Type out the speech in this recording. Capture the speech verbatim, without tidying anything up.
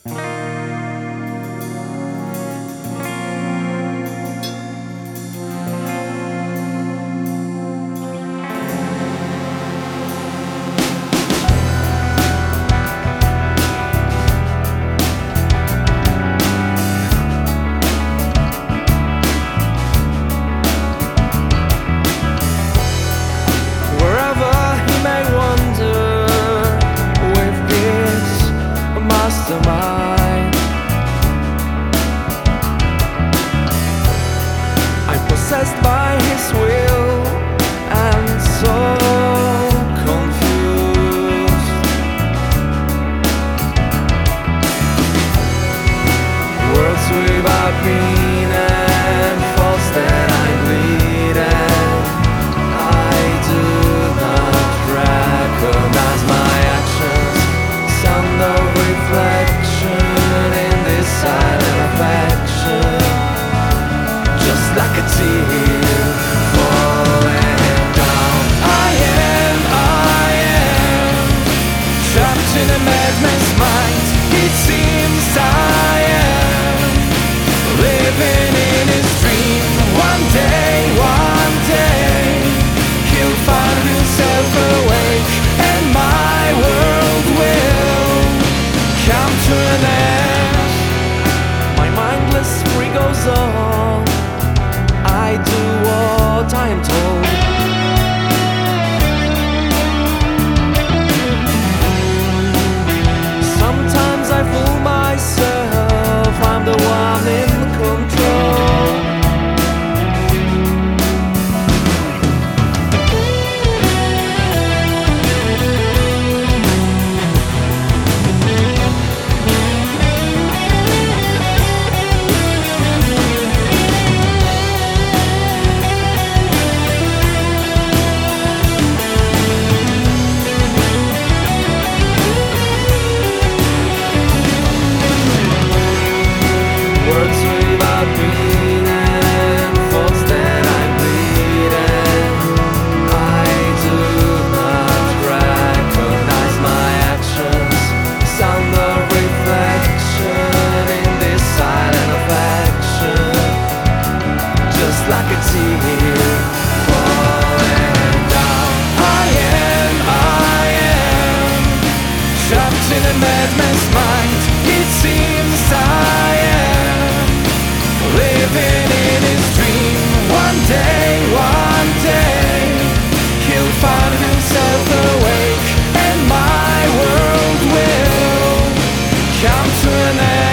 Mastermind. I'm possessed by his will and so confused. Words without meaning, thoughts that I bleed, and I do not recognize my actions. Sound of reflection in this silent affection, just like a tear falling down. I am, I am trapped in a madman's mind. It seems I am living in his dream. One day, one day he'll find himself awake, and my world will come to an end. My mindless spree goes on. I do what I am told. Sometimes I fool myself, I'm the one in control. Words without meaning, thoughts that I bleed, and I do not recognize my actions. Sound of reflection in this silent affection, just like a tear falling down. I am, I am trapped in a madman's mind. It seems I am living in his dream. One day, one day he'll find himself awake, and my world will come to an end.